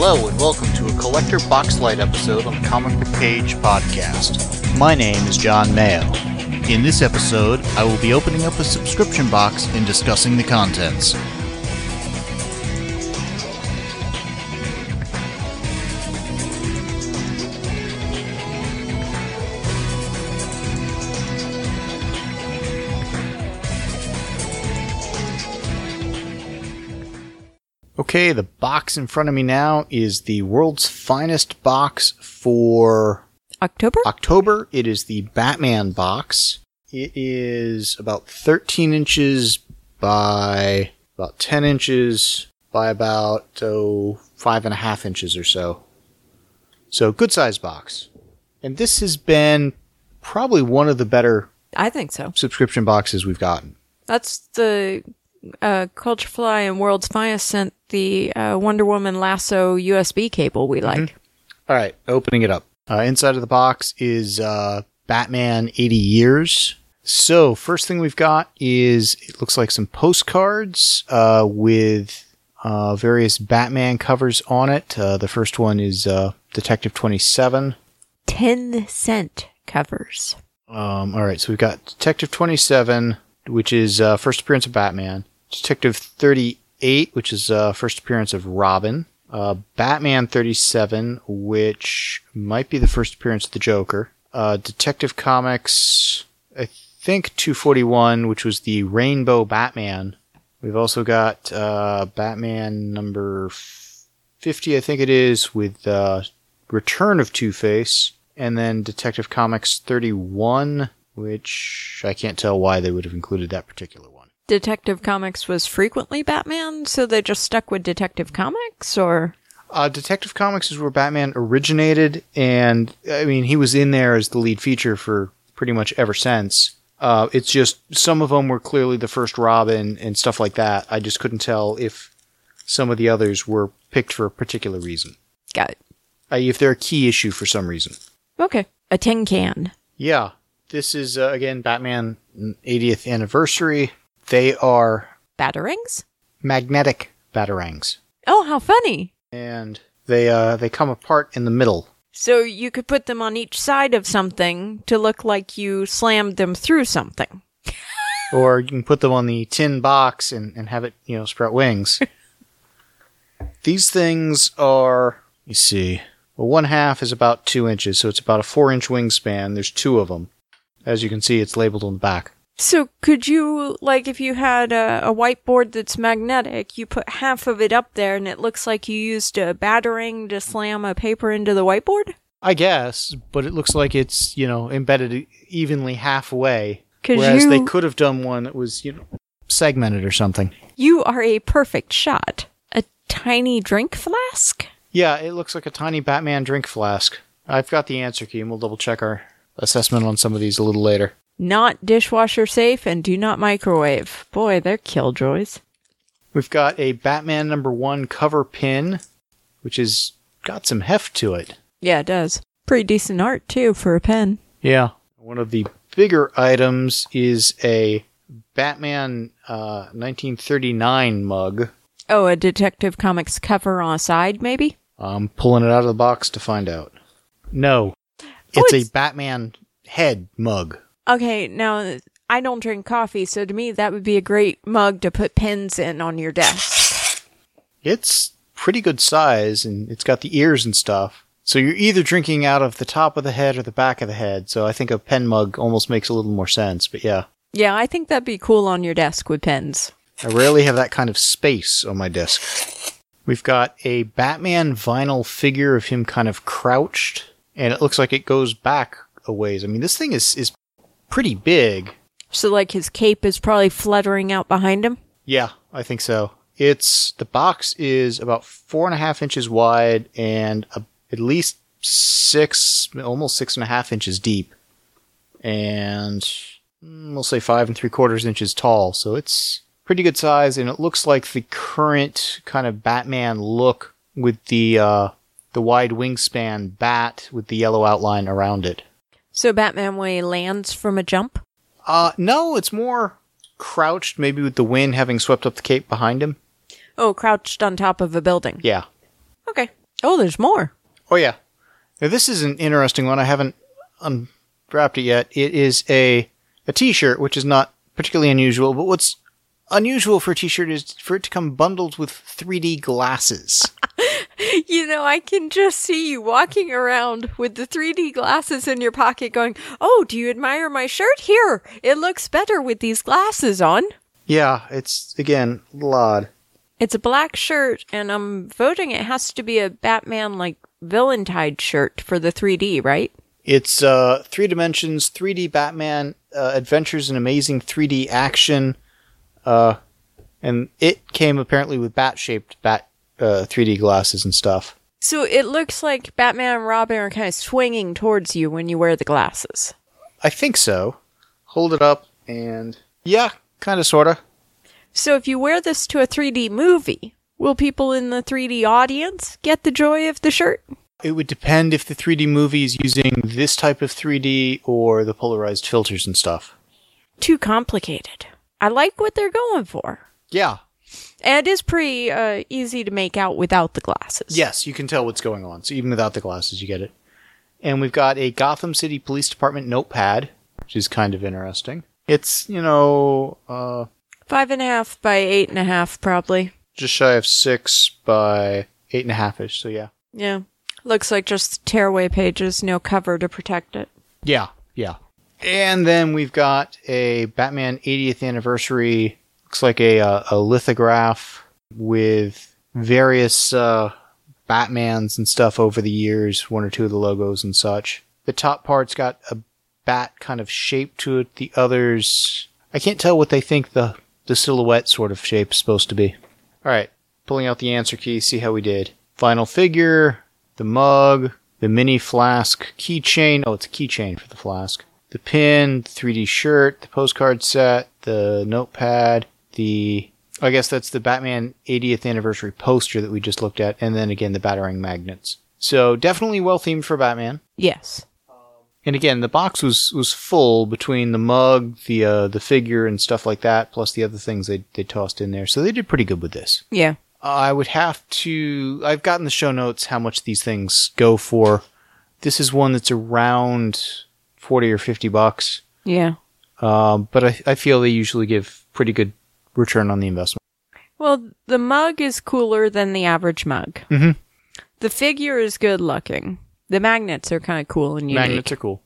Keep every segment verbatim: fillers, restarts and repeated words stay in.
Hello and welcome to a Collector Boxlight episode on the Comic Book Page podcast. My name is John Mayo. In this episode, I will be opening up a subscription box and discussing the contents. Okay, the box in front of me now is the world's finest box for October? October. It is the Batman box. It is about thirteen inches by about ten inches by about, oh, five and a half inches or so. So, good size box. And this has been probably one of the better I think so. subscription boxes we've gotten. That's the uh, Culture Fly and World's Finest sent the uh, Wonder Woman Lasso U S B cable we like. Mm-hmm. All right, opening it up. Uh, inside of the box is uh, Batman eighty Years. So, first thing we've got is, it looks like some postcards uh, with uh, various Batman covers on it. Uh, the first one is uh, Detective twenty-seven. ten cent covers. Um, all right, so we've got Detective twenty-seven, which is uh, first appearance of Batman. Detective thirty-eight, which is uh, first appearance of Robin. Uh, Batman thirty-seven, which might be the first appearance of the Joker. Uh, Detective Comics, I think two forty-one, which was the Rainbow Batman. We've also got uh, Batman number fifty, I think it is, with uh, Return of Two-Face. And then Detective Comics thirty-one, which I can't tell why they would have included that particular one. Detective Comics was frequently Batman, so they just stuck with Detective Comics, or? Uh, Detective Comics is where Batman originated, and, I mean, he was in there as the lead feature for pretty much ever since. Uh, it's just, some of them were clearly the first Robin and stuff like that. I just couldn't tell if some of the others were picked for a particular reason. Got it. Uh, if they're a key issue for some reason. Okay. A tin can. Yeah. This is, uh, again, Batman eightieth anniversary. They are Batarangs? magnetic batarangs. Oh, how funny. And they uh, they come apart in the middle. So you could put them on each side of something to look like you slammed them through something. Or you can put them on the tin box and, and have it, you know, sprout wings. These things are, you see, well, one half is about two inches, so it's about a four inch wingspan. There's two of them. As you can see, it's labeled on the back. So could you, like, if you had a, a whiteboard that's magnetic, you put half of it up there and it looks like you used a batarang to slam a paper into the whiteboard? I guess, but it looks like it's, you know, embedded evenly halfway. 'Cause Whereas you, they could have done one that was, you know, segmented or something. You are a perfect shot. A tiny drink flask? Yeah, it looks like a tiny Batman drink flask. I've got the answer key, and we'll double check our assessment on some of these a little later. Not dishwasher safe and do not microwave. Boy, they're killjoys. We've got a Batman number one cover pin, which has got some heft to it. Yeah, it does. Pretty decent art, too, for a pen. Yeah. One of the bigger items is a Batman uh, nineteen thirty-nine mug. Oh, a Detective Comics cover on a side, maybe? I'm pulling it out of the box to find out. No. It's, oh, it's... a Batman head mug. Okay, now, I don't drink coffee, so to me that would be a great mug to put pens in on your desk. It's pretty good size, and it's got the ears and stuff. So you're either drinking out of the top of the head or the back of the head, so I think a pen mug almost makes a little more sense, but yeah. Yeah, I think that'd be cool on your desk with pens. I rarely have that kind of space on my desk. We've got a Batman vinyl figure of him kind of crouched, and it looks like it goes back a ways. I mean, this thing is, is pretty big. So, like, his cape is probably fluttering out behind him? Yeah, I think so. It's, the box is about four and a half inches wide and a, at least six, almost six and a half inches deep. And we'll say five and three quarters inches tall. So it's pretty good size, and it looks like the current kind of Batman look with the, uh, the wide wingspan bat with the yellow outline around it. So Batman when he lands from a jump? Uh, no, it's more crouched, maybe with the wind having swept up the cape behind him. Oh, crouched on top of a building. Yeah. Okay. Oh, there's more. Oh, yeah. Now, this is an interesting one. I haven't unwrapped it yet. It is a, a t-shirt, which is not particularly unusual, but what's unusual for a t-shirt is for it to come bundled with three D glasses. You know, I can just see you walking around with the three D glasses in your pocket going, oh, do you admire my shirt? Here, it looks better with these glasses on. Yeah, it's, again, a little odd. It's a black shirt, and I'm voting it has to be a Batman, like, villain-tide shirt for the three D, right? It's uh, three dimensions, three D Batman, uh, Adventures in Amazing three D Action, uh, and it came apparently with bat-shaped bat uh, three D glasses and stuff. So it looks like Batman and Robin are kind of swinging towards you when you wear the glasses. I think so. Hold it up, and yeah, kind of, sort of. So if you wear this to a three D movie, will people in the three D audience get the joy of the shirt? It would depend if the three D movie is using this type of three D or the polarized filters and stuff. Too complicated. I like what they're going for. Yeah. And it is pretty uh, easy to make out without the glasses. Yes, you can tell what's going on. So even without the glasses, you get it. And we've got a Gotham City Police Department notepad, which is kind of interesting. It's, you know, uh... Five and a half by eight and a half, probably. just shy of six by eight and a half-ish, so yeah. Yeah. Looks like just tearaway pages, no cover to protect it. Yeah, yeah. And then we've got a Batman eightieth anniversary, looks like a, uh, a lithograph with various uh, Batmans and stuff over the years, one or two of the logos and such. The top part's got a bat kind of shape to it. The others, I can't tell what they think the, the silhouette sort of shape is supposed to be. All right, pulling out the answer key, see how we did. Final figure, the mug, the mini flask keychain. Oh, it's a keychain for the flask. The pin, the three D shirt, the postcard set, the notepad, the... I guess that's the Batman eightieth anniversary poster that we just looked at, and then again the Batarang magnets. So definitely well themed for Batman. Yes. And again, the box was, was full between the mug, the uh, the figure, and stuff like that, plus the other things they they tossed in there. So they did pretty good with this. Yeah. Uh, I would have to... I've gotten the show notes how much these things go for. This is one that's around forty or fifty bucks. Yeah. Um, but I, I feel they usually give pretty good return on the investment. Well, the mug is cooler than the average mug. Mm-hmm. The figure is good looking. The magnets are kind of cool and unique. Magnets are cool.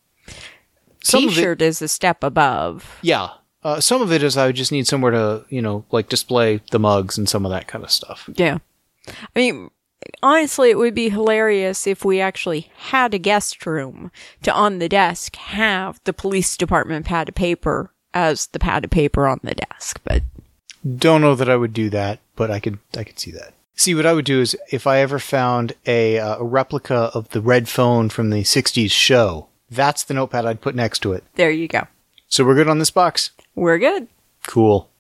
Some T-shirt of it, is a step above. yeah. Uh, some of it is I would just need somewhere to, you know, like display the mugs and some of that kind of stuff. Yeah. I mean, honestly, it would be hilarious if we actually had a guest room to, on the desk, have the police department pad of paper as the pad of paper on the desk. But don't know that I would do that, but I could I could see that. See, what I would do is if I ever found a, uh, a replica of the red phone from the sixties show, that's the notepad I'd put next to it. There you go. So we're good on this box? We're good. Cool.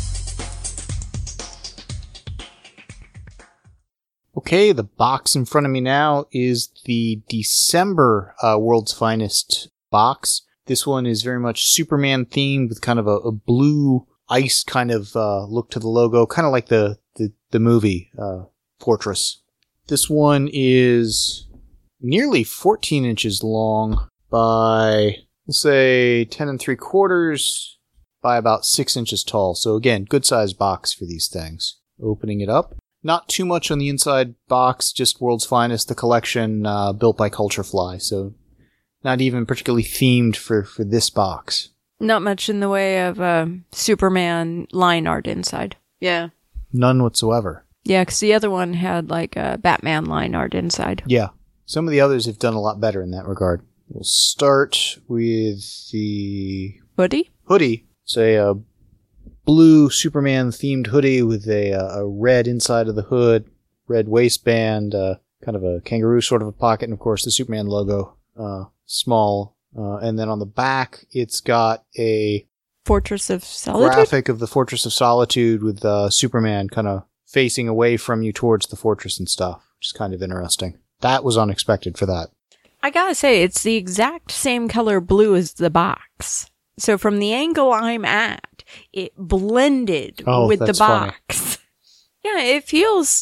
Okay, the box in front of me now is the December uh, World's Finest box. This one is very much Superman themed with kind of a, a blue ice kind of uh, look to the logo, kind of like the, the, the movie uh, Fortress. This one is nearly fourteen inches long by, we'll say, ten and three quarters by about six inches tall. So again, good sized box for these things. Opening it up. Not too much on the inside box, just World's Finest, the collection uh, built by Culturefly. So not even particularly themed for, for this box. Not much in the way of uh, Superman line art inside. Yeah. None whatsoever. Yeah, because the other one had like a Batman line art inside. Yeah. Some of the others have done a lot better in that regard. We'll start with the Hoodie? hoodie. It's a uh, blue Superman themed hoodie with a, uh, a red inside of the hood, red waistband, uh, kind of a kangaroo sort of a pocket, and of course the Superman logo, uh, small. Uh, and then on the back, it's got a Fortress of Solitude? graphic of the Fortress of Solitude with uh, Superman kind of facing away from you towards the fortress and stuff, which is kind of interesting. That was unexpected for that. I gotta say, it's the exact same color blue as the box. So from the angle I'm at, it blended Oh, with the that's funny. box. Yeah, it feels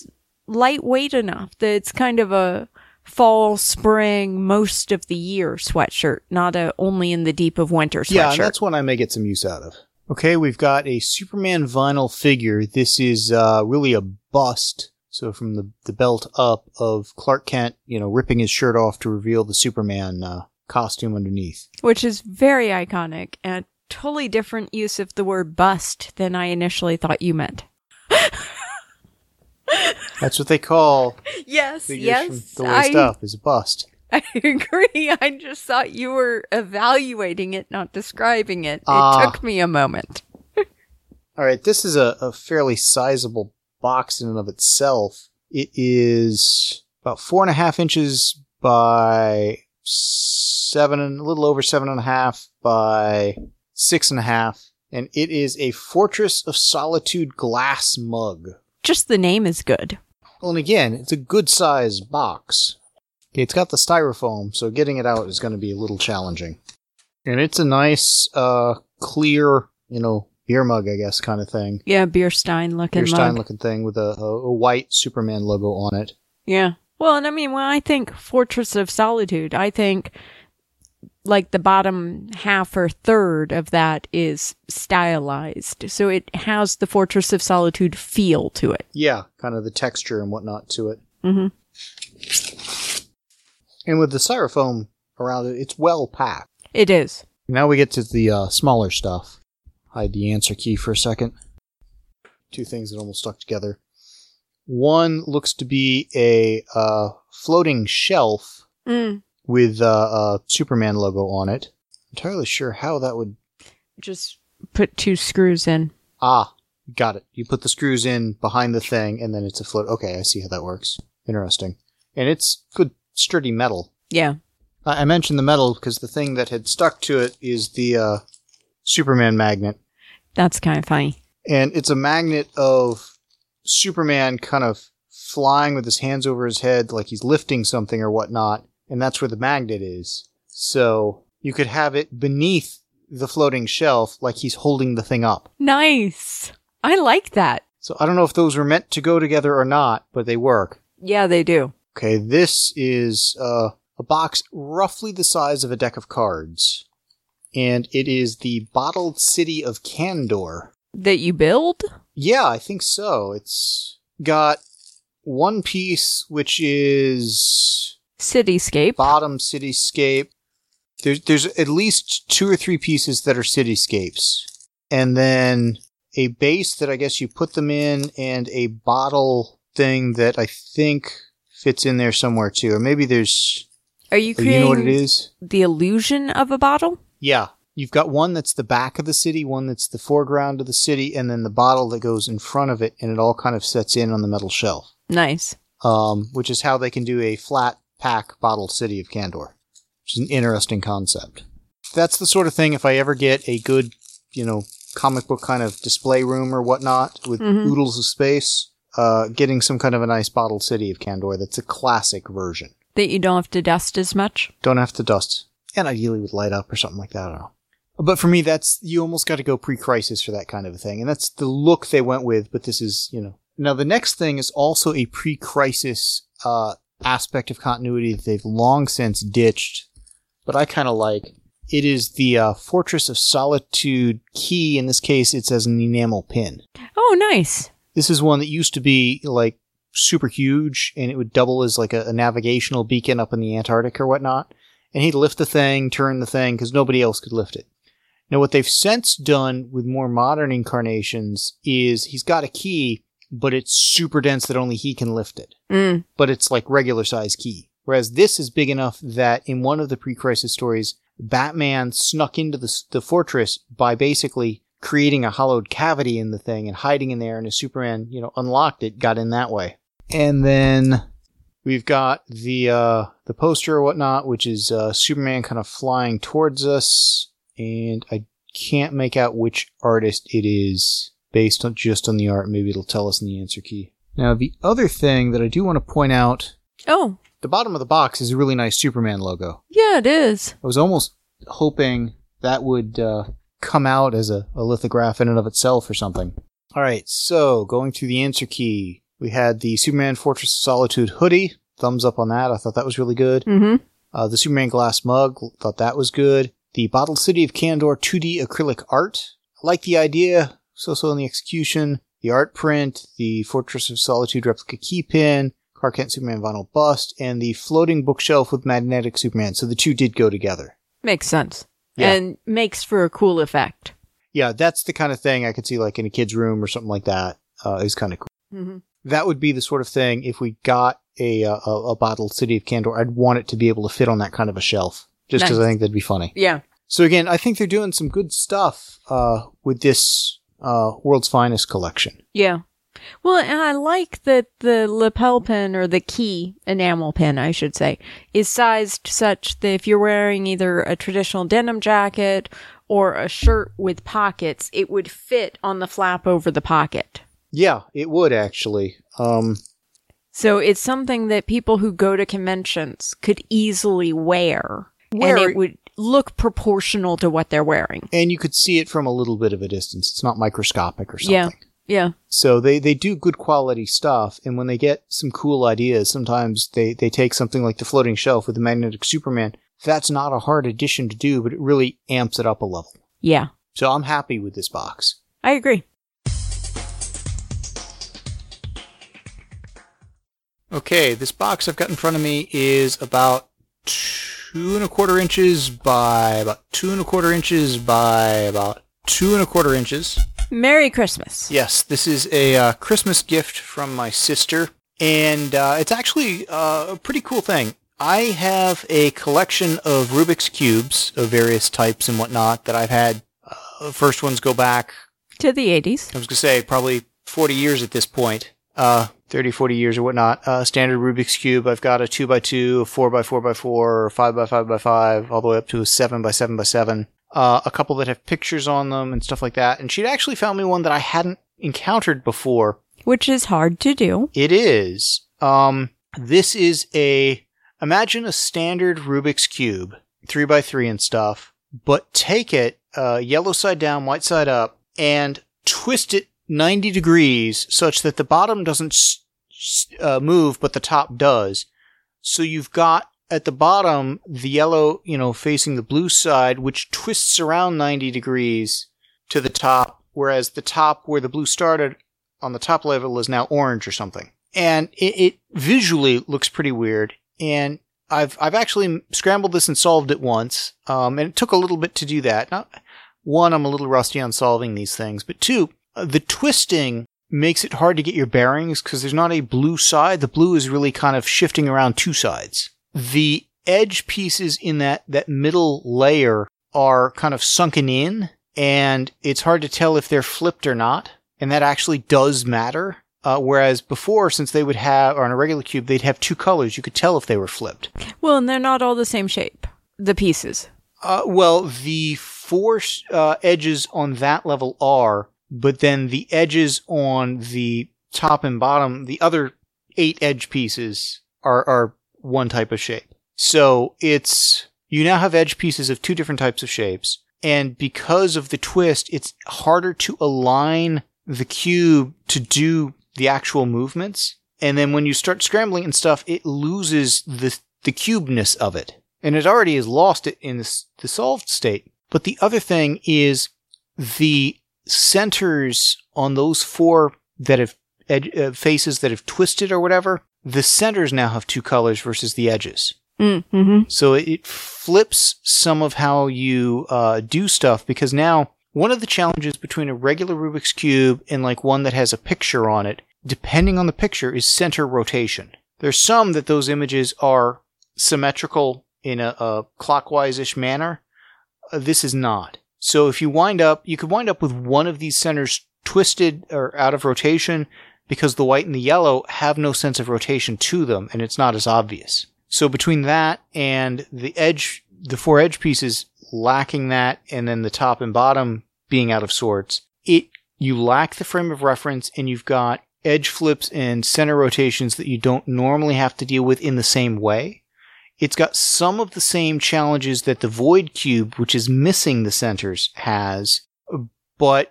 lightweight enough that it's kind of a fall, spring, most of the year sweatshirt, not a only in the deep of winter sweatshirt. Yeah, and that's one I may get some use out of. Okay, we've got a Superman vinyl figure. This is uh, really a bust. So from the, the belt up of Clark Kent, you know, ripping his shirt off to reveal the Superman uh, costume underneath. Which is very iconic and a totally different use of the word bust than I initially thought you meant. That's what they call yes, figures yes, from the waist I, up, is a bust. I agree. I just thought you were evaluating it, not describing it. It Uh, took me a moment. All right, this is a, a fairly sizable box in and of itself. It is about four and a half inches by seven, and a little over seven and a half by six and a half, and it is a Fortress of Solitude glass mug. Just the name is good. Well, and again, it's a good size box. Okay, it's got the styrofoam, so getting it out is going to be a little challenging. And it's a nice, uh, clear, you know, beer mug, I guess, kind of thing. Yeah, beer stein looking Beer stein mug. looking thing with a, a, a white Superman logo on it. Yeah. Well, and I mean, when I think Fortress of Solitude, I think like the bottom half or third of that is stylized. So it has the Fortress of Solitude feel to it. Yeah, kind of the texture and whatnot to it. Mm-hmm. And with the styrofoam around it, it's well packed. It is. Now we get to the uh, smaller stuff. Hide the answer key for a second. Two things that almost stuck together. One looks to be a uh, floating shelf Mm. with uh, a Superman logo on it. Entirely sure how that would... Just put two screws in. Ah, got it. You put the screws in behind the thing, and then it's a float. Okay, I see how that works. Interesting. And it's good, sturdy metal. Yeah. I I mentioned the metal because the thing that had stuck to it is the uh, Superman magnet. That's kind of funny. And it's a magnet of Superman kind of flying with his hands over his head like he's lifting something or whatnot. And that's where the magnet is. So you could have it beneath the floating shelf like he's holding the thing up. Nice. I like that. So I don't know if those were meant to go together or not, but they work. Yeah, they do. Okay, this is uh, a box roughly the size of a deck of cards. And it is the Bottled City of Kandor. That you build? Yeah, I think so. It's got one piece, which is Cityscape. bottom cityscape. There's, there's at least two or three pieces that are cityscapes. And then a base that I guess you put them in, and a bottle thing that I think fits in there somewhere too. Or maybe there's... Are you Oh, creating you know what it is? the illusion of a bottle? Yeah. You've got one that's the back of the city, one that's the foreground of the city, and then the bottle that goes in front of it, and it all kind of sets in on the metal shelf. Nice. Um, which is how they can do a flat pack bottled City of Kandor. Which is an interesting concept. That's the sort of thing, if I ever get a good, you know, comic book kind of display room or whatnot with Mhm. oodles of space, uh, getting some kind of a nice bottled City of Kandor that's a classic version. That you don't have to dust as much? Don't have to dust. And ideally would light up or something like that, I don't know. But for me, that's, you almost got to go pre-crisis for that kind of a thing. And that's the look they went with, but this is, you know. Now, the next thing is also a pre-crisis uh, aspect of continuity that they've long since ditched, but I kind of like. It is the uh, Fortress of Solitude key. In this case, it's as an enamel pin. Oh, nice. This is one that used to be, like, super huge, and it would double as, like, a, a navigational beacon up in the Antarctic or whatnot. And he'd lift the thing, turn the thing, because nobody else could lift it. Now, what they've since done with more modern incarnations is he's got a key, but it's super dense that only he can lift it. Mm. But it's like regular size key. Whereas this is big enough that in one of the pre-crisis stories, Batman snuck into the, the fortress by basically creating a hollowed cavity in the thing and hiding in there, and as Superman, you know, unlocked it, got in that way. And then we've got the uh, the poster or whatnot, which is uh, Superman kind of flying towards us. And I can't make out which artist it is based on just on the art. Maybe it'll tell us in the answer key. Now, the other thing that I do want to point out, Oh, the bottom of the box is a really nice Superman logo. yeah, it is. I was almost hoping that would uh, come out as a, a lithograph in and of itself or something. All right, so going through the answer key. We had the Superman Fortress of Solitude hoodie. Thumbs up on that. I thought that was really good. Mm-hmm. Uh, the Superman glass mug. Thought that was good. The Bottled City of Kandor two D acrylic art. I like the idea. So-so in the execution. The art print. The Fortress of Solitude replica keypin. Clark Kent Superman vinyl bust. And the floating bookshelf with magnetic Superman. So the two did go together. Makes sense. Yeah. And makes for a cool effect. Yeah, that's the kind of thing I could see like in a kid's room or something like that. Uh, is kind of cool. Mm-hmm. That would be the sort of thing, if we got a, a, a bottled City of Kandor, I'd want it to be able to fit on that kind of a shelf. Just because Nice. I think that'd be funny. Yeah. So again, I think they're doing some good stuff uh, with this uh, World's Finest collection. Yeah. Well, and I like that the lapel pin, or the key enamel pin, I should say, is sized such that if you're wearing either a traditional denim jacket or a shirt with pockets, it would fit on the flap over the pocket. Yeah, it would actually. Um, So it's something that people who go to conventions could easily wear, Wear and it- it would look proportional to what they're wearing. and you could see it from a little bit of a distance. It's not microscopic or something. Yeah. Yeah. So they, they do good quality stuff, and when they get some cool ideas, sometimes they, they take something like the floating shelf with the magnetic Superman. That's not a hard addition to do, but it really amps it up a level. Yeah. So I'm happy with this box. I agree. Okay, this box I've got in front of me is about two and a quarter inches by about two and a quarter inches by about two and a quarter inches. Merry Christmas. Yes, this is a uh, Christmas gift from my sister, and uh, it's actually uh, a pretty cool thing. I have a collection of Rubik's Cubes of various types and whatnot that I've had. Uh, the first ones go back, To the eighties. I was going to say, probably forty years at this point. Uh, thirty, forty years or whatnot. Uh, standard Rubik's Cube. I've got a two by two, a four by four by four, a five by five by five, all the way up to a seven by seven by seven. Uh, a couple that have pictures on them and stuff like that. And she'd actually found me one that I hadn't encountered before. Which is hard to do. It is. Um, this is a, imagine a standard Rubik's Cube, three by three and stuff, but take it, uh, yellow side down, white side up, and twist it ninety degrees such that the bottom doesn't s- s- uh, move, but the top does. So you've got at the bottom the yellow, you know, facing the blue side, which twists around ninety degrees to the top, whereas the top where the blue started on the top level is now orange or something. And it, it visually looks pretty weird. And I've I've actually scrambled this and solved it once, um, and it took a little bit to do that. Not, one, I'm a little rusty on solving these things, but two, uh, the twisting makes it hard to get your bearings because there's not a blue side. The blue is really kind of shifting around two sides. The edge pieces in that, that middle layer are kind of sunken in, and it's hard to tell if they're flipped or not, and that actually does matter. Uh, whereas before, since they would have, or on a regular cube, they'd have two colors, you could tell if they were flipped. Well, and they're not all the same shape. The pieces. Uh, well, the four uh, edges on that level are, but then the edges on the top and bottom, the other eight edge pieces are, are one type of shape. So it's, you now have edge pieces of two different types of shapes. And because of the twist, it's harder to align the cube to do the actual movements. And then when you start scrambling and stuff, it loses the, the cubeness of it. And it already has lost it in this, the solved state. But the other thing is the centers on those four that have ed- uh, faces that have twisted or whatever, the centers now have two colors versus the edges. Mm-hmm. So it flips some of how you uh, do stuff, because now one of the challenges between a regular Rubik's Cube and like one that has a picture on it, depending on the picture, is center rotation. There's some that those images are symmetrical in a, a clockwise-ish manner. Uh, this is not. So if you wind up, you could wind up with one of these centers twisted or out of rotation because the white and the yellow have no sense of rotation to them, and it's not as obvious. So between that and the edge, the four edge pieces lacking that, and then the top and bottom being out of sorts, it, you lack the frame of reference, and you've got edge flips and center rotations that you don't normally have to deal with in the same way. It's got some of the same challenges that the Void Cube, which is missing the centers, has, but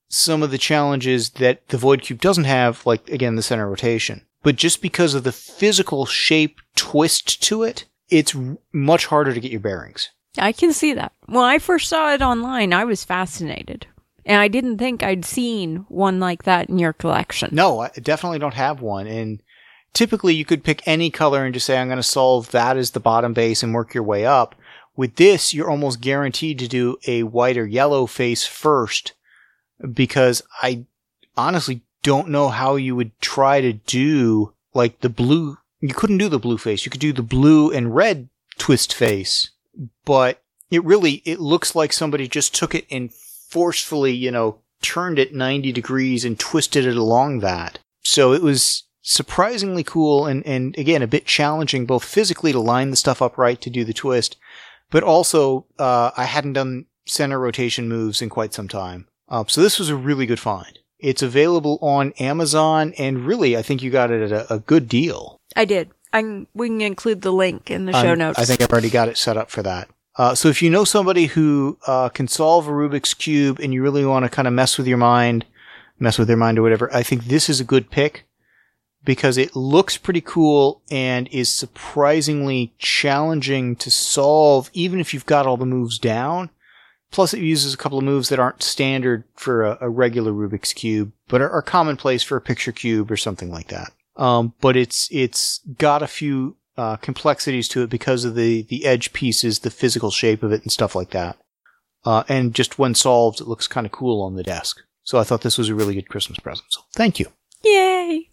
some of the challenges that the Void Cube doesn't have, like, again, the center rotation. But just because of the physical shape twist to it, it's much harder to get your bearings. I can see that. When I first saw it online, I was fascinated. And I didn't think I'd seen one like that in your collection. No, I definitely don't have one. And typically you could pick any color and just say, I'm going to solve that as the bottom base and work your way up. With this, you're almost guaranteed to do a white or yellow face first, because I honestly don't know how you would try to do like the blue. You couldn't do the blue face. You could do the blue and red twist face, but it really, it looks like somebody just took it and forcefully, you know, turned it ninety degrees and twisted it along that. So it was surprisingly cool and, and again, a bit challenging both physically to line the stuff up right to do the twist, but also uh, I hadn't done center rotation moves in quite some time. Uh, so this was a really good find. It's available on Amazon, and really, I think you got it at a, a good deal. I did. I can, we can include the link in the show I'm, notes. I think I've already got it set up for that. Uh, so if you know somebody who uh, can solve a Rubik's Cube and you really want to kind of mess with your mind, mess with their mind or whatever, I think this is a good pick because it looks pretty cool and is surprisingly challenging to solve, even if you've got all the moves down. Plus, it uses a couple of moves that aren't standard for a, a regular Rubik's Cube, but are, are commonplace for a picture cube or something like that. Um, but it's it's got a few uh, complexities to it because of the, the edge pieces, the physical shape of it, and stuff like that. Uh, and just when solved, it looks kind of cool on the desk. So I thought this was a really good Christmas present. So thank you. Yay!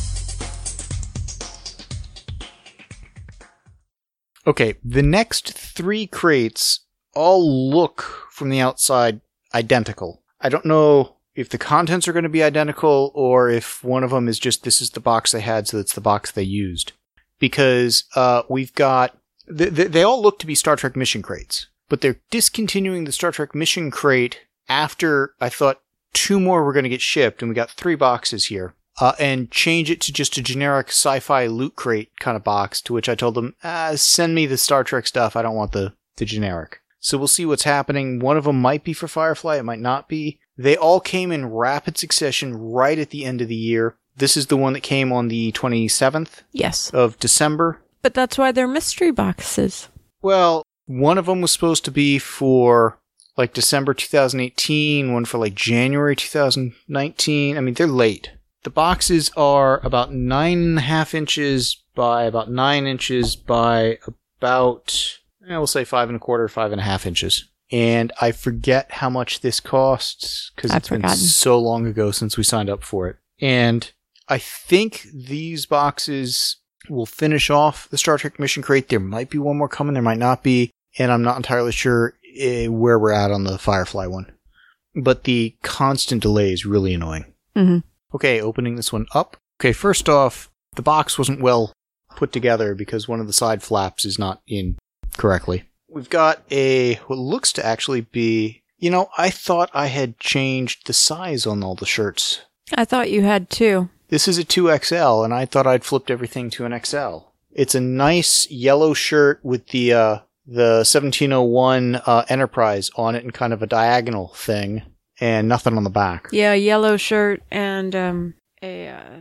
Okay, the next three crates all look from the outside identical. I don't know if the contents are going to be identical or if one of them is just this is the box they had, so that's the box they used. Because uh, we've got... Th- th- they all look to be Star Trek mission crates, but they're discontinuing the Star Trek mission crate after I thought two more were going to get shipped, and we got three boxes here, uh, and change it to just a generic sci-fi loot crate kind of box, to which I told them, ah, send me the Star Trek stuff, I don't want the, the generic. So we'll see what's happening. One of them might be for Firefly, it might not be. They all came in rapid succession right at the end of the year. This is the one that came on the twenty-seventh Yes. of December. But that's why they're mystery boxes. Well, one of them was supposed to be for like December two thousand eighteen, one for like January two thousand nineteen. I mean, they're late. The boxes are about nine and a half inches by about nine inches by about... I will say five and a quarter, five and a half inches. And I forget how much this costs because it's been so long ago since we signed up for it. And I think these boxes will finish off the Star Trek mission crate. There might be one more coming, there might not be. And I'm not entirely sure uh, where we're at on the Firefly one. But the constant delay is really annoying. Mm-hmm. Okay, opening this one up. Okay, first off, the box wasn't well put together because one of the side flaps is not in correctly. We've got a, what looks to actually be, you know, I thought I had changed the size on all the shirts. I thought you had too. This is a two X L, and I thought I'd flipped everything to an X L. It's a nice yellow shirt with the, uh, the seventeen oh one uh, Enterprise on it in kind of a diagonal thing, and nothing on the back. Yeah, yellow shirt and um, a uh,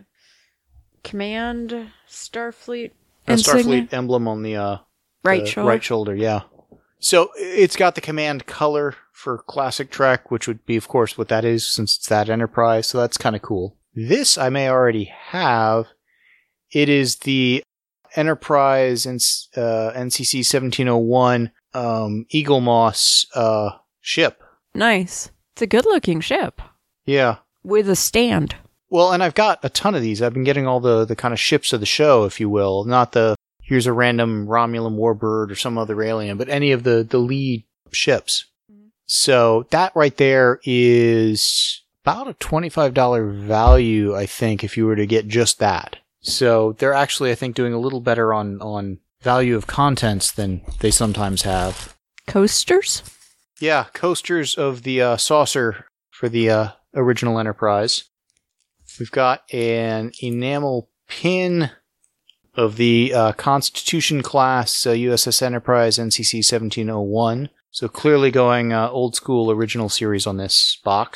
Command Starfleet A insignia. Starfleet emblem on the, uh, Right the shoulder. Right shoulder, yeah. So it's got the command color for Classic Trek, which would be, of course, what that is since it's that Enterprise. So that's kind of cool. This I may already have. It is the Enterprise and uh, N C C seventeen oh one um, Eagle Moss uh, ship. Nice. It's a good-looking ship Yeah. with a stand. Well, and I've got a ton of these. I've been getting all the, the kind of ships of the show, if you will. Not the, here's a random Romulan warbird or some other alien, but any of the, the lead ships. Mm-hmm. So that right there is about a twenty-five dollars value, I think, if you were to get just that. So they're actually, I think, doing a little better on, on value of contents than they sometimes have. Coasters? Yeah, coasters of the uh, saucer for the uh, original Enterprise. We've got an enamel pin of the uh, Constitution class uh, U S S Enterprise N C C seventeen oh one. So clearly going uh, old school original series on this box.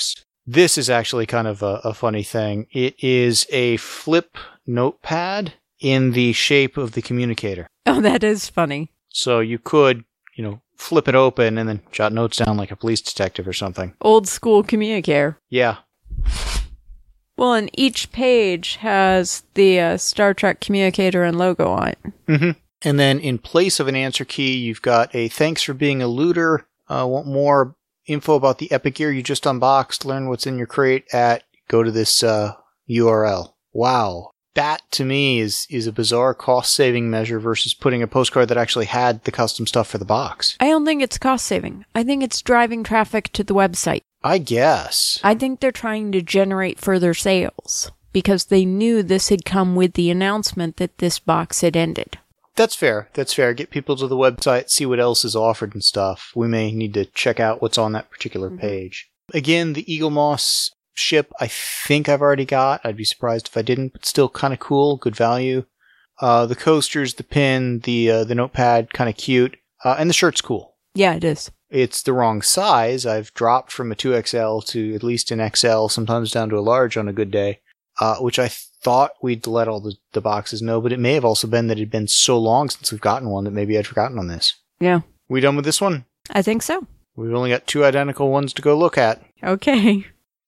This is actually kind of a, a funny thing. It is a flip notepad in the shape of the communicator. Oh, that is funny. So you could, you know, flip it open and then jot notes down like a police detective or something. Old school communicator. Yeah. Well, and each page has the uh, Star Trek communicator and logo on it. Mm-hmm. And then in place of an answer key, you've got a thanks for being a looter. Uh, want more info about the Epic Gear you just unboxed? Learn what's in your crate at, go to this uh, U R L. Wow. That, to me, is, is a bizarre cost-saving measure versus putting a postcard that actually had the custom stuff for the box. I don't think it's cost-saving. I think it's driving traffic to the website. I guess. I think they're trying to generate further sales because they knew this had come with the announcement that this box had ended. That's fair. That's fair. Get people to the website, see what else is offered and stuff. We may need to check out what's on that particular mm-hmm. page. Again, the Eagle Moss ship, I think I've already got. I'd be surprised if I didn't, but still kind of cool. Good value. Uh, the coasters, the pin, the uh, the notepad, kind of cute. Uh, and the shirt's cool. Yeah, it is. It's the wrong size. I've dropped from a two X L to at least an X L, sometimes down to a large on a good day, uh, which I thought we'd let all the, the boxes know, but it may have also been that it had been so long since we've gotten one that maybe I'd forgotten on this. Yeah. We done with this one? I think so. We've only got two identical ones to go look at. Okay.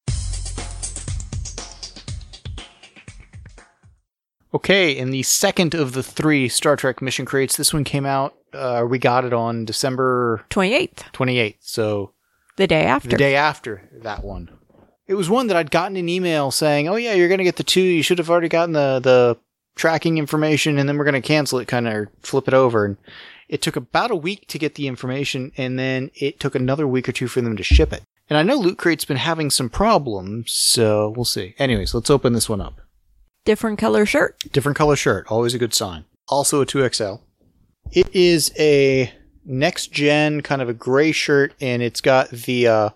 Okay, in the second of the three Star Trek mission crates, this one came out, uh, we got it on December twenty-eighth. twenty-eighth, so... The day after. The day after that one. It was one that I'd gotten an email saying, oh yeah, you're going to get the two, you should have already gotten the, the tracking information, and then we're going to cancel it, kind of, or flip it over. And it took about a week to get the information, and then it took another week or two for them to ship it. And I know Loot Crate's been having some problems, so we'll see. Anyways, let's open this one up. Different color shirt. Different color shirt, always a good sign. Also a two X L. It is a next gen, kind of a gray shirt, and it's got the... uh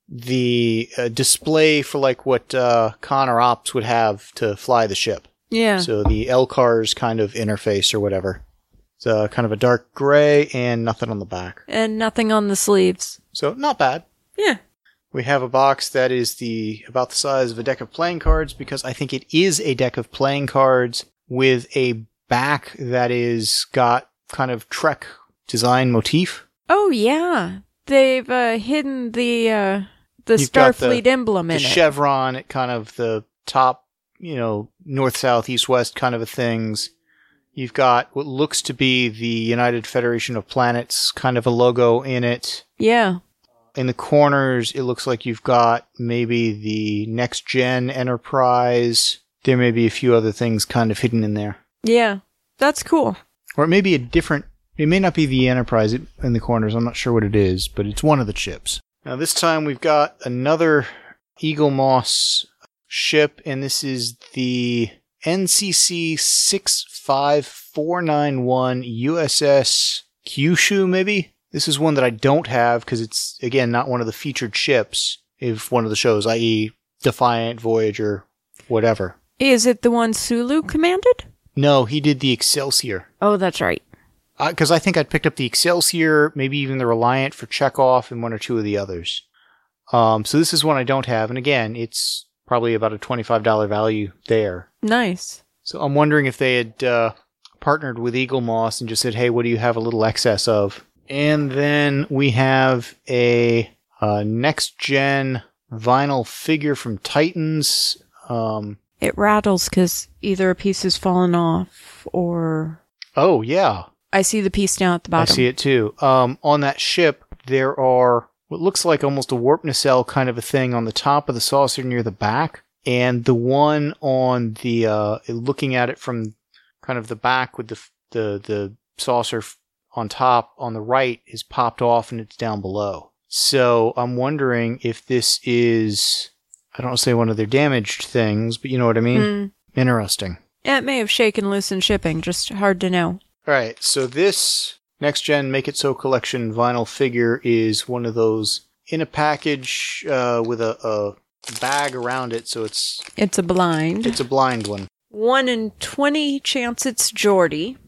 the uh, display for like what uh, Connor Ops would have to fly the ship. Yeah. So the L CARS kind of interface or whatever. It's uh, kind of a dark gray and nothing on the back. And nothing on the sleeves. So not bad. Yeah. We have a box that is the about the size of a deck of playing cards because I think it is a deck of playing cards with a back that is got kind of Trek design motif. Oh yeah. They've uh, hidden the... Uh... The You've Starfleet the, emblem in the it. The chevron at kind of the top, you know, north, south, east, west kind of a things. You've got what looks to be the United Federation of Planets kind of a logo in it. Yeah. In the corners, it looks like you've got maybe the Next Gen Enterprise. There may be a few other things kind of hidden in there. Yeah. That's cool. Or it may be a different... It may not be the Enterprise in the corners. I'm not sure what it is, but it's one of the ships. Now this time we've got another Eagle Moss ship, and this is the N C C six five four nine one U S S Kyushu, maybe? This is one that I don't have because it's, again, not one of the featured ships of one of the shows, that is. Defiant, Voyager, whatever. Is it the one Sulu commanded? No, he did the Excelsior. Oh, that's right. Because uh, I think I'd picked up the Excelsior, maybe even the Reliant for Chekhov, and one or two of the others. Um, so this is one I don't have, and again, it's probably about a twenty-five dollars value there. Nice. So I'm wondering if they had uh, partnered with Eagle Moss and just said, hey, what do you have a little excess of? And then we have a uh, next-gen vinyl figure from Titans. Um, it rattles because either a piece has fallen off or... Oh, yeah. I see the piece down at the bottom. I see it too. Um, on that ship, there are what looks like almost a warp nacelle kind of a thing on the top of the saucer near the back. And the one on the, uh, looking at it from kind of the back with the, the, the saucer on top on the right is popped off and it's down below. So I'm wondering if this is, I don't want to say one of their damaged things, but you know what I mean? Mm. Interesting. Yeah, it may have shaken loose in shipping, just hard to know. All right, so this Next Gen Make It So Collection vinyl figure is one of those in a package uh, with a, a bag around it, so it's... It's a blind. It's a blind one. One in twenty chance it's Geordi. I think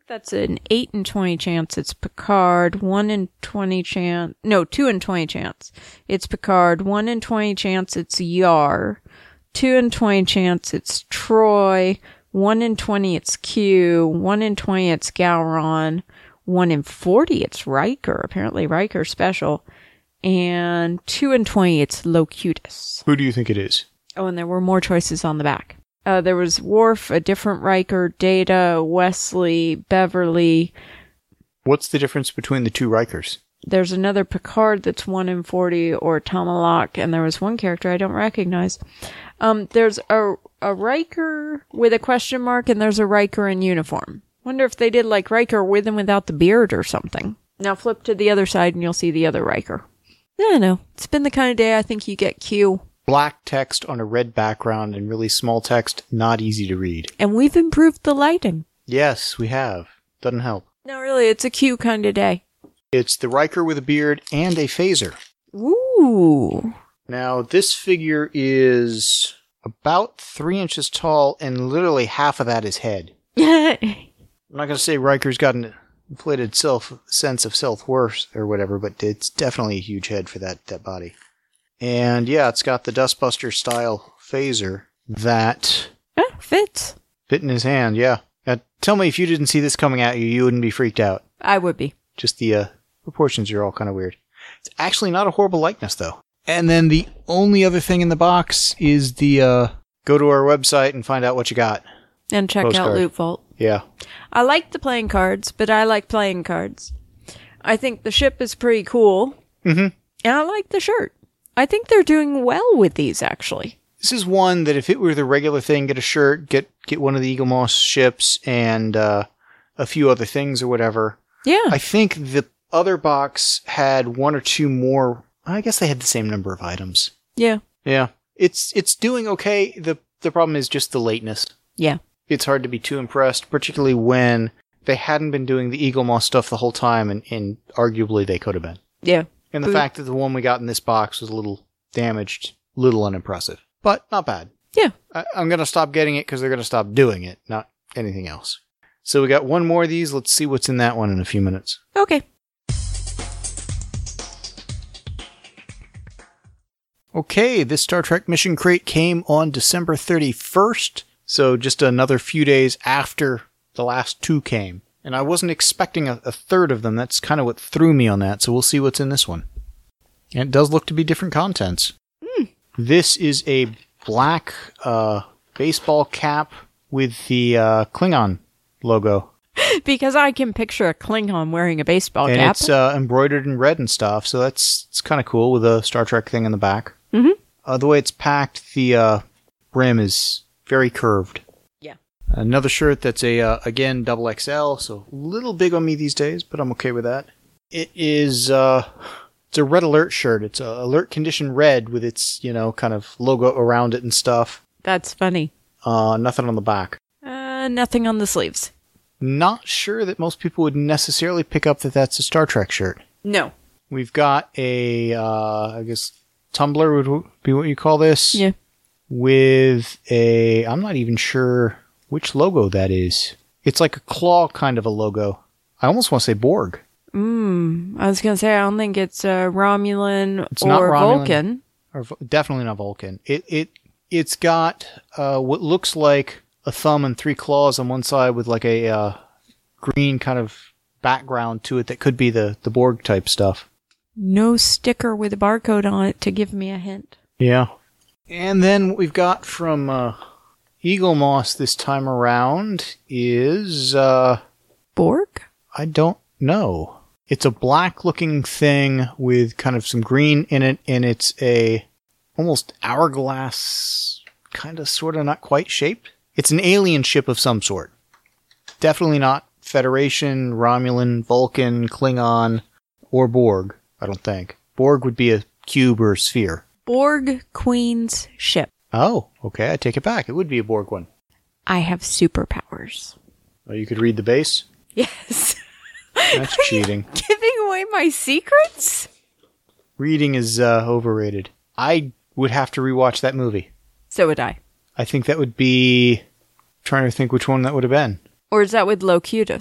think that's an eight in twenty chance it's Picard, one in twenty chance, no, two in twenty chance it's Picard, one in twenty chance it's Yar, two in twenty chance it's Troy, one in twenty it's Q, one in twenty it's Gowron, one in forty it's Riker, apparently Riker special, and two in twenty it's Locutus. Who do you think it is? Oh, and there were more choices on the back. Uh, there was Worf, a different Riker, Data, Wesley, Beverly. What's the difference between the two Rikers? There's another Picard that's one in forty, or Tomalak, and there was one character I don't recognize. Um, there's a, a Riker with a question mark, and there's a Riker in uniform. Wonder if they did like Riker with and without the beard or something. Now flip to the other side, and you'll see the other Riker. I don't know. It's been the kind of day I think you get Q. Black text on a red background and really small text, not easy to read. And we've improved the lighting. Yes, we have. Doesn't help. No, really, it's a Q kind of day. It's the Riker with a beard and a phaser. Ooh. Now, this figure is about three inches tall, and literally half of that is head. I'm not going to say Riker's got an inflated self sense of self-worth or whatever, but it's definitely a huge head for that, that body. And yeah, it's got the Dustbuster style phaser that Yeah, fits. fit in his hand, yeah. Now, tell me if you didn't see this coming at you, you wouldn't be freaked out. I would be. Just the uh, proportions are all kind of weird. It's actually not a horrible likeness, though. And then the only other thing in the box is the, uh, go to our website and find out what you got. And check Postcard. out Loot Vault. Yeah. I like the playing cards, but I like playing cards. I think the ship is pretty cool. Mm-hmm. And I like the shirt. I think they're doing well with these, actually. This is one that if it were the regular thing, get a shirt, get get one of the Eagle Moss ships, and uh, a few other things or whatever. Yeah. I think the other box had one or two more. I guess they had the same number of items. Yeah. Yeah. It's it's doing okay. The the problem is just the lateness. Yeah. It's hard to be too impressed, particularly when they hadn't been doing the Eagle Moss stuff the whole time, and, and arguably they could have been. Yeah. And the But- fact that the one we got in this box was a little damaged, little unimpressive. But not bad. Yeah. I, I'm going to stop getting it because they're going to stop doing it, not anything else. So we got one more of these. Let's see what's in that one in a few minutes. Okay. Okay, this Star Trek Mission Crate came on December thirty-first, so just another few days after the last two came. And I wasn't expecting a, a third of them. That's kind of what threw me on that, so we'll see what's in this one. And it does look to be different contents. Mm. This is a black uh, baseball cap with the uh, Klingon logo. Because I can picture a Klingon wearing a baseball And cap. it's uh, embroidered in red and stuff, so that's it's kind of cool with a Star Trek thing in the back. Mm-hmm. Uh, the way it's packed, the uh, brim is very curved. Yeah. Another shirt that's a uh, again double X L, so a little big on me these days, but I'm okay with that. It is uh, it's a red alert shirt. It's a alert condition red with its you know kind of logo around it and stuff. That's funny. Uh, nothing on the back. Uh, nothing on the sleeves. Not sure that most people would necessarily pick up that that's a Star Trek shirt. No. We've got a, uh, I guess, tumbler would be what you call this. Yeah. With a, I'm not even sure which logo that is. It's like a claw kind of a logo. I almost want to say Borg. Mm, I was going to say, I don't think it's uh, Romulan It's or not Romulan. Vulcan. Or Vo- definitely not Vulcan. It, it, it's got uh, what looks like a thumb and three claws on one side with like a uh, green kind of background to it that could be the, the Borg type stuff. No sticker with a barcode on it to give me a hint. Yeah. And then what we've got from uh, Eagle Moss this time around is, uh, Borg? I don't know. It's a black looking thing with kind of some green in it, and it's a almost hourglass, kind of sort of not quite shaped. It's an alien ship of some sort. Definitely not Federation, Romulan, Vulcan, Klingon, or Borg, I don't think. Borg would be a cube or a sphere. Borg Queen's ship. Oh, okay, I take it back. It would be a Borg one. I have superpowers. Oh, you could read the base? Yes. That's cheating. Giving away my secrets? Reading is uh, overrated. I would have to rewatch that movie. So would I. I think that would be... trying to think which one that would have been. Or is that with Locutus?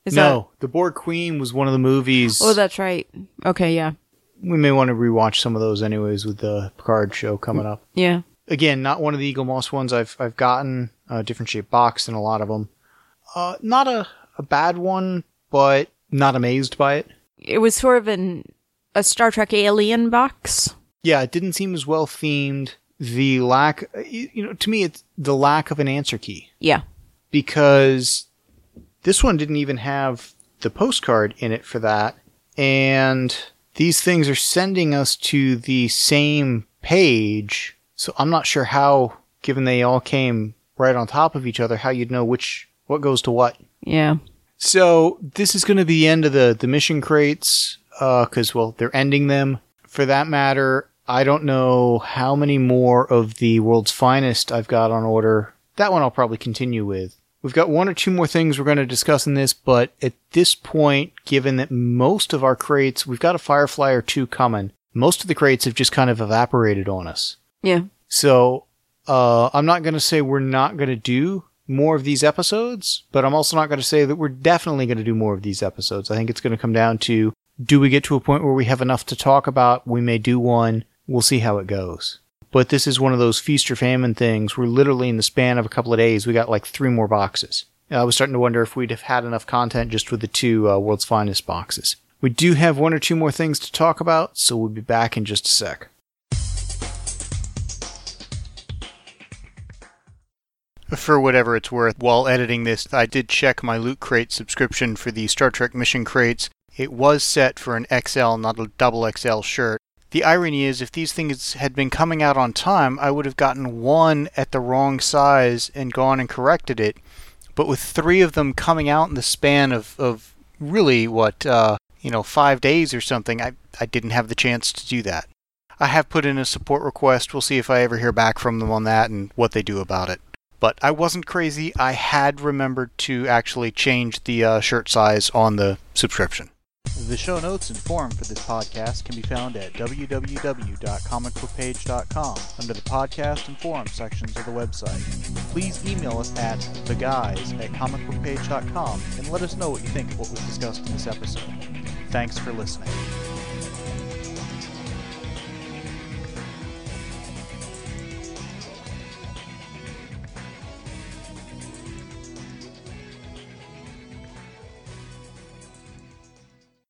Is no, The Borg Queen was one of the movies. That... Oh, that's right. Okay, yeah. We may want to rewatch some of those anyways with the Picard show coming up. Yeah. Again, not one of the Eagle Moss ones I've I've gotten. A different shaped box than a lot of them. Uh, not a, a bad one, but not amazed by it. It was sort of an a Star Trek Alien box. Yeah, it didn't seem as well themed. The lack, you know, to me, it's the lack of an answer key. Yeah. Because this one didn't even have the postcard in it for that. And these things are sending us to the same page. So I'm not sure how, given they all came right on top of each other, how you'd know which, what goes to what. Yeah. So this is going to be the end of the, the mission crates, because, uh, well, they're ending them. For that matter, I don't know how many more of the World's Finest I've got on order. That one I'll probably continue with. We've got one or two more things we're going to discuss in this, but at this point, given that most of our crates, we've got a Firefly or two coming, most of the crates have just kind of evaporated on us. Yeah. So uh, I'm not going to say we're not going to do more of these episodes, but I'm also not going to say that we're definitely going to do more of these episodes. I think it's going to come down to, do we get to a point where we have enough to talk about? We may do one. We'll see how it goes. But this is one of those feast or famine things where literally in the span of a couple of days, we got like three more boxes. I was starting to wonder if we'd have had enough content just with the two uh, World's Finest boxes. We do have one or two more things to talk about, so we'll be back in just a sec. For whatever it's worth, while editing this, I did check my Loot Crate subscription for the Star Trek Mission Crates. It was set for an X L, not a double X L shirt. The irony is, if these things had been coming out on time, I would have gotten one at the wrong size and gone and corrected it. But with three of them coming out in the span of, of really, what, uh, you know, five days or something, I, I didn't have the chance to do that. I have put in a support request. We'll see if I ever hear back from them on that and what they do about it. But I wasn't crazy. I had remembered to actually change the uh, shirt size on the subscription. The show notes and forum for this podcast can be found at w w w dot comic book page dot com under the podcast and forum sections of the website. Please email us at the guys at comic book page dot com and let us know what you think of what was discussed in this episode. Thanks for listening.